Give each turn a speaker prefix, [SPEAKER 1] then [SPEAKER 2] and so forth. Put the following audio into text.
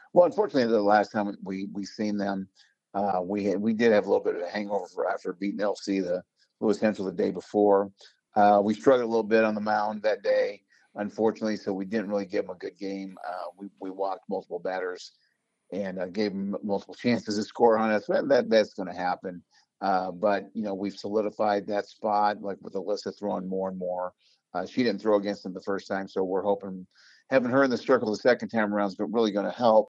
[SPEAKER 1] Well, unfortunately, the last time we seen them, we did have a little bit of a hangover after beating LC, the Lewis Central, the day before. We struggled a little bit on the mound that day, unfortunately, so we didn't really give them a good game. We walked multiple batters and gave them multiple chances to score on us. That's going to happen. But we've solidified that spot, like with Alyssa throwing more and more. She didn't throw against them the first time, so we're hoping having her in the circle the second time around is really going to help.